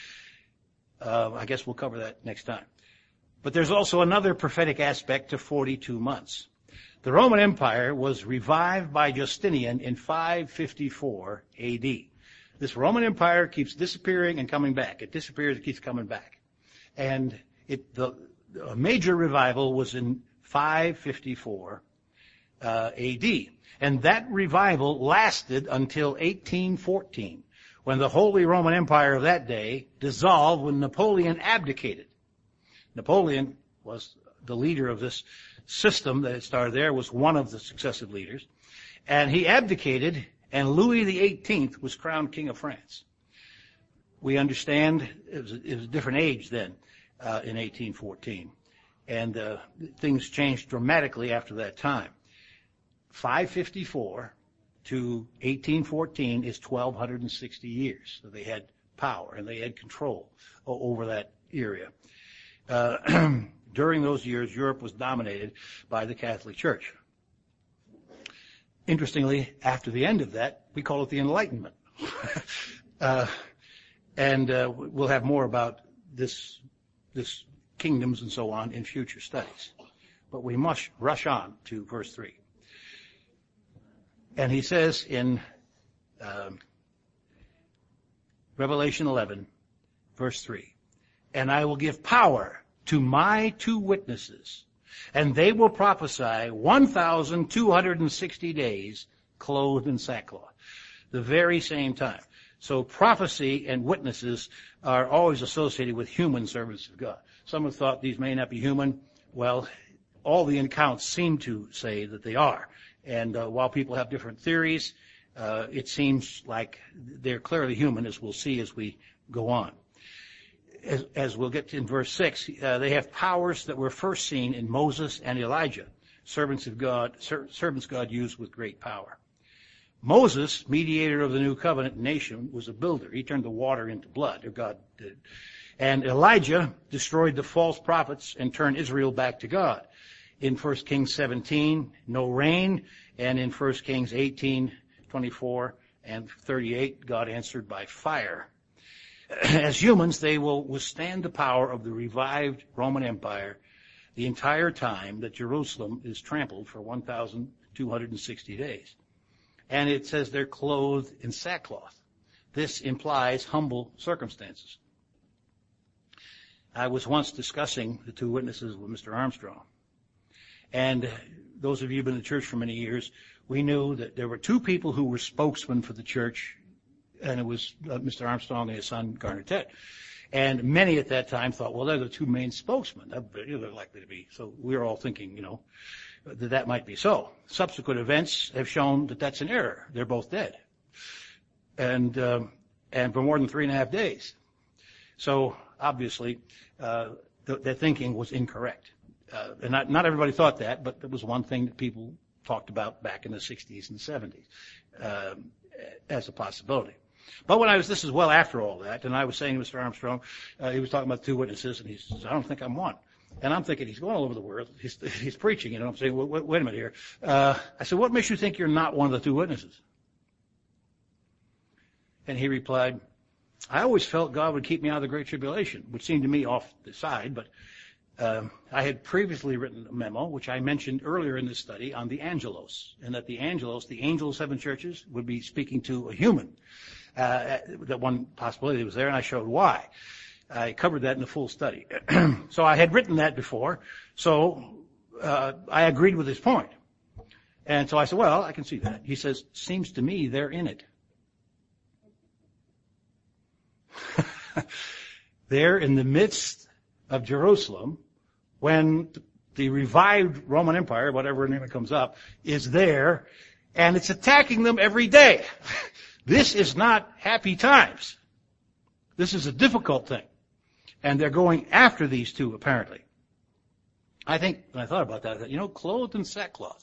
Uh, I guess we'll cover that next time. But there's also another prophetic aspect to forty-two months. The Roman Empire was revived by Justinian in five fifty-four A D. This Roman Empire keeps disappearing and coming back. It disappears, it keeps coming back. And it, the, a major revival was in five fifty-four uh, A D. And that revival lasted until eighteen fourteen, when the Holy Roman Empire of that day dissolved when Napoleon abdicated. Napoleon was the leader of this system that had started there, was one of the successive leaders. And he abdicated, and Louis the eighteenth was crowned King of France. We understand it was a, it was a different age then, uh, in eighteen fourteen. And uh, things changed dramatically after that time. five fifty-four to eighteen fourteen is twelve sixty years. So they had power and they had control over that area. Uh, during those years, Europe was dominated by the Catholic Church. Interestingly, after the end of that, we call it the Enlightenment. uh, and uh, we'll have more about this, this kingdoms and so on in future studies. But we must rush on to verse three. And he says in um, Revelation eleven, verse three, and I will give power to my two witnesses, and they will prophesy one thousand two hundred sixty days clothed in sackcloth. The very same time. So prophecy and witnesses are always associated with human servants of God. Some have thought these may not be human. Well, all the accounts seem to say that they are. And uh, while people have different theories, uh, it seems like they're clearly human, as we'll see as we go on. As, as we'll get to in verse six, uh, they have powers that were first seen in Moses and Elijah, servants of God, ser- servants God used with great power. Moses, mediator of the new covenant nation, was a builder. He turned the water into blood, or God did. And Elijah destroyed the false prophets and turned Israel back to God. In First Kings seventeen, no rain, and in First Kings eighteen, twenty-four, and thirty-eight, God answered by fire. As humans, they will withstand the power of the revived Roman Empire the entire time that Jerusalem is trampled for one thousand two hundred sixty days. And it says they're clothed in sackcloth. This implies humble circumstances. I was once discussing the two witnesses with Mister Armstrong. And those of you who've been in the church for many years, we knew that there were two people who were spokesmen for the church, and it was uh, Mister Armstrong and his son, Garner Ted. And many at that time thought, well, they're the two main spokesmen. They're likely to be. So we were all thinking, you know, that that might be so. Subsequent events have shown that that's an error. They're both dead. And, um, and for more than three and a half days. So obviously, uh, th- their thinking was incorrect. Uh, and not, not everybody thought that, but it was one thing that people talked about back in the sixties and seventies, um, as a possibility. But when I was, this is well after all that, and I was saying to Mister Armstrong, uh, he was talking about the two witnesses, and he says, I don't think I'm one. And I'm thinking, he's going all over the world. He's, he's preaching, you know. I'm saying, well, wait, wait a minute here. Uh, I said, what makes you think you're not one of the two witnesses? And he replied, I always felt God would keep me out of the Great Tribulation, which seemed to me off the side, but um, I had previously written a memo, which I mentioned earlier in this study, on the angelos, and that the angelos, the angel of seven churches, would be speaking to a human. Uh, that one possibility was there, and I showed why. I covered that in the full study. So I had written that before, so uh, I agreed with his point. And so I said, well, I can see that. He says, seems to me they're in it. They're in the midst of Jerusalem when the revived Roman Empire, whatever name it comes up, is there, and it's attacking them every day. This is not happy times. This is a difficult thing. And they're going after these two, apparently. I think, when I thought about that, I thought, you know, clothed in sackcloth.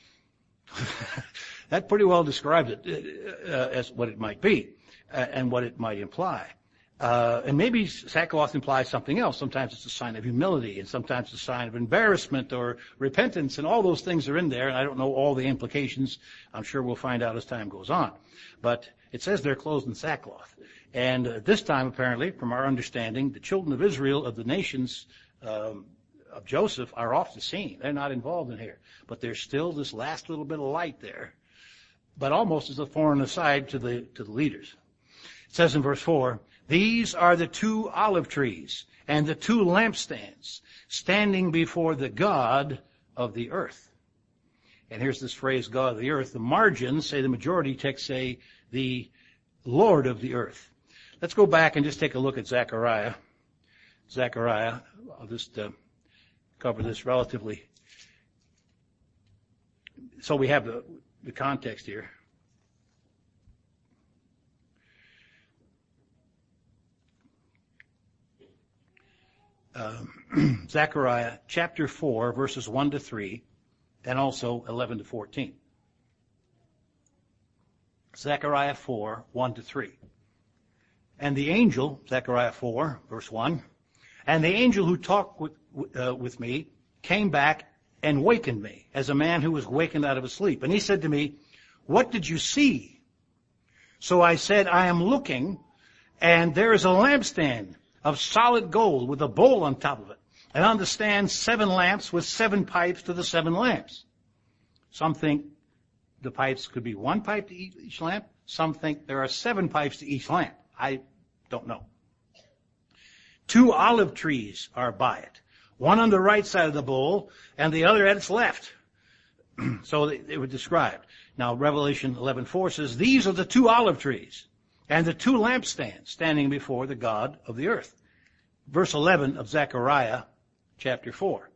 That pretty well describes it uh, as what it might be uh, and what it might imply. Uh, and maybe sackcloth implies something else. Sometimes it's a sign of humility, and sometimes it's a sign of embarrassment or repentance, and all those things are in there, and I don't know all the implications. I'm sure we'll find out as time goes on. But it says they're clothed in sackcloth. And uh, this time, apparently, from our understanding, the children of Israel, of the nations um, of Joseph, are off the scene. They're not involved in here. But there's still this last little bit of light there, but almost as a thorn aside to the to the leaders. It says in verse four, these are the two olive trees and the two lampstands standing before the God of the earth. And here's this phrase, God of the earth. The margins say, the majority texts say, the Lord of the earth. Let's go back and just take a look at Zechariah. Zechariah, I'll just uh, cover this relatively. So we have the, the context here. Um, Zechariah chapter four, verses one to three, and also eleven to fourteen. Zechariah four, one to three. And the angel, Zechariah four, verse one, and the angel who talked with, uh, with me came back and wakened me, as a man who was wakened out of a sleep. And he said to me, what did you see? So I said, I am looking, and there is a lampstand of solid gold with a bowl on top of it. And on the stand, seven lamps with seven pipes to the seven lamps. Some think the pipes could be one pipe to each lamp. Some think there are seven pipes to each lamp. I don't know. Two olive trees are by it, one on the right side of the bowl and the other at its left. So they, they were described. Now, Revelation eleven four says, these are the two olive trees and the two lampstands standing before the God of the earth. Verse eleven of Zechariah chapter four.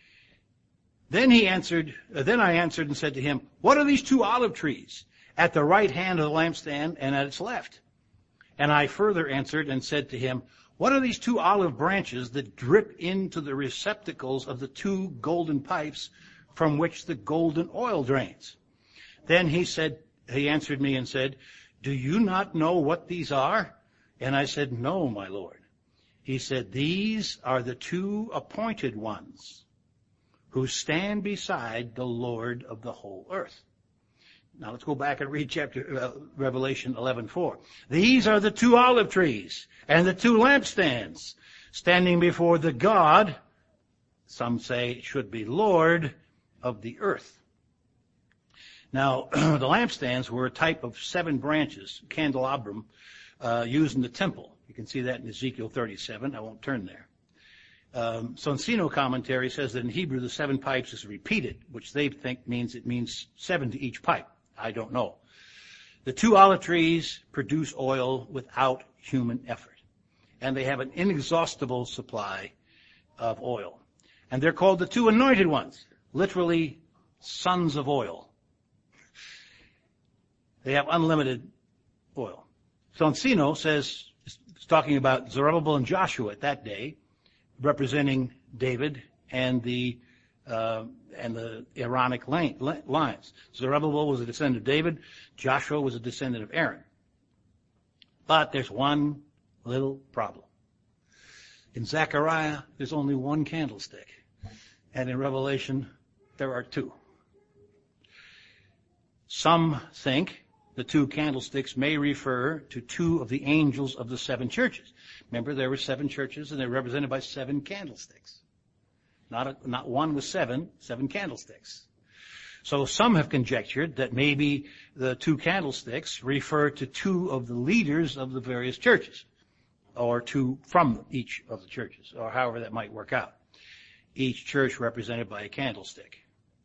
Then he answered, uh, then I answered and said to him, what are these two olive trees at the right hand of the lampstand and at its left? And I further answered and said to him, what are these two olive branches that drip into the receptacles of the two golden pipes from which the golden oil drains? Then he said, he answered me and said, do you not know what these are? And I said, no, my Lord. He said, these are the two appointed ones who stand beside the Lord of the whole earth. Now let's go back and read chapter uh, Revelation eleven four. These are the two olive trees and the two lampstands standing before the God, some say should be Lord, of the earth. Now, the lampstands were a type of seven branches, candelabrum, uh, used in the temple. You can see that in Ezekiel thirty-seven. I won't turn there. Um, Sonsino commentary says that in Hebrew the seven pipes is repeated, which they think means it means seven to each pipe. I don't know. The two olive trees produce oil without human effort, and they have an inexhaustible supply of oil. And they're called the two anointed ones, literally sons of oil. They have unlimited oil. Sonsino says, it's talking about Zerubbabel and Joshua at that day, representing David and the uh, and the Aaronic lines. Zerubbabel was a descendant of David. Joshua was a descendant of Aaron. But there's one little problem. In Zechariah, there's only one candlestick. And in Revelation, there are two. Some think the two candlesticks may refer to two of the angels of the seven churches. Remember, there were seven churches, and they're represented by seven candlesticks. Not a, not one with seven, seven candlesticks. So some have conjectured that maybe the two candlesticks refer to two of the leaders of the various churches. or two from each of the churches, or however that might work out. Each church represented by a candlestick.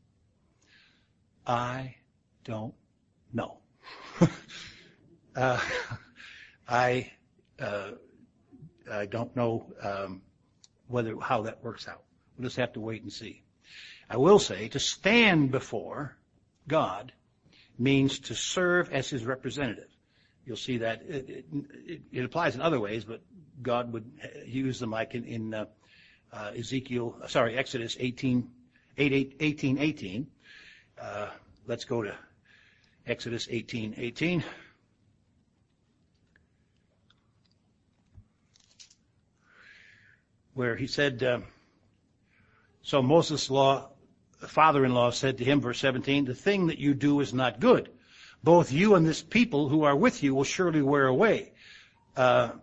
I don't know. uh, I uh, I don't know um, whether how that works out. We'll just have to wait and see. I will say to stand before God means to serve as his representative. You'll see that it, it, it applies in other ways, but God would use them like in, in uh, uh, Ezekiel, sorry, Exodus eighteen, eight, eighteen, eighteen. Uh, let's go to Exodus eighteen, eighteen. Where he said, uh, so Moses' law, father-in-law said to him, verse seventeen, the thing that you do is not good. Both you and this people who are with you will surely wear away. Uh,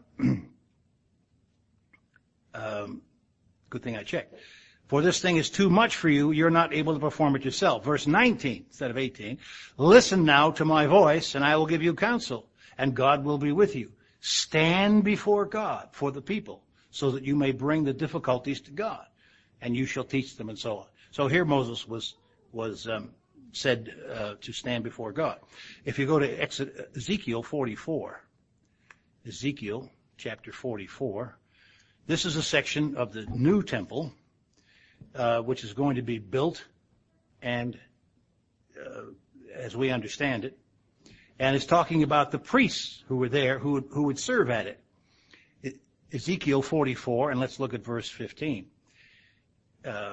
um, good thing I checked. For this thing is too much for you. You're not able to perform it yourself. Verse nineteen instead of eighteen. Listen now to my voice, and I will give you counsel, and God will be with you. Stand before God for the people, so that you may bring the difficulties to God, and you shall teach them, and so on. So here Moses was was um, said uh, to stand before God. If you go to Exodus, Ezekiel forty-four, Ezekiel chapter forty-four, this is a section of the new temple, uh, which is going to be built, and uh, as we understand it, and it's talking about the priests who were there who would, who would serve at it. Ezekiel forty-four, and let's look at verse fifteen. Uh,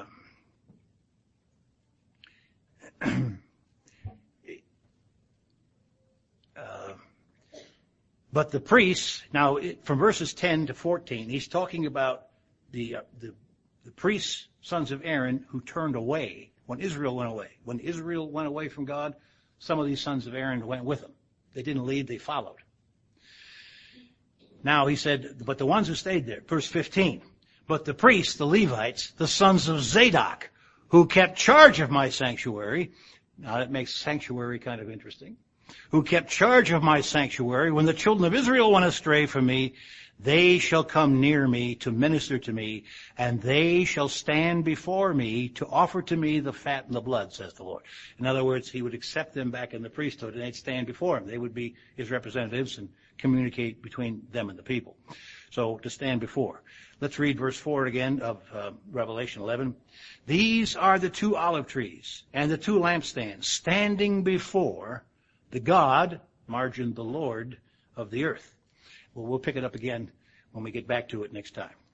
uh, but the priests, now it, from verses ten to fourteen, he's talking about the, uh, the the priests, sons of Aaron, who turned away when Israel went away. When Israel went away from God, some of these sons of Aaron went with them. They didn't lead, they followed. Now he said, but the ones who stayed there, verse fifteen, but the priests, the Levites, the sons of Zadok, who kept charge of my sanctuary, now that makes sanctuary kind of interesting, who kept charge of my sanctuary, when the children of Israel went astray from me, they shall come near me to minister to me, and they shall stand before me to offer to me the fat and the blood, says the Lord. In other words, he would accept them back in the priesthood, and they'd stand before him. They would be his representatives and communicate between them and the people. So to stand before. Let's read verse four again of uh, Revelation eleven. These are the two olive trees and the two lampstands standing before the God, margin the Lord, of the earth. Well, we'll pick it up again when we get back to it next time.